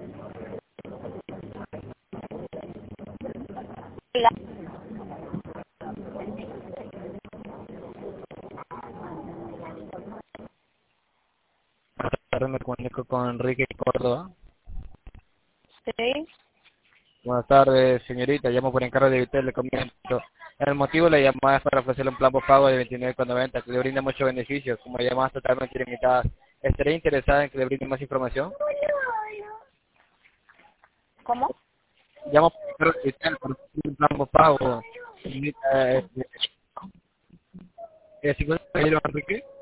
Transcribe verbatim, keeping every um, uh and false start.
Diga. Buenas tardes, me comunico con Enrique Córdoba. Sí. Buenas tardes, señorita. Llamo por encargo de Vitel, le comento. El motivo de la llamada es para ofrecerle un plan pago de veintinueve con noventa que le brinda muchos beneficios, como llamadas totalmente ilimitadas. ¿Estaría interesada en que le brinde más información? ¿Cómo? Llamo por encargo de Vitel para ofrecerle un plan pago. Señorita, eh, eh, ¿se encuentra Enrique?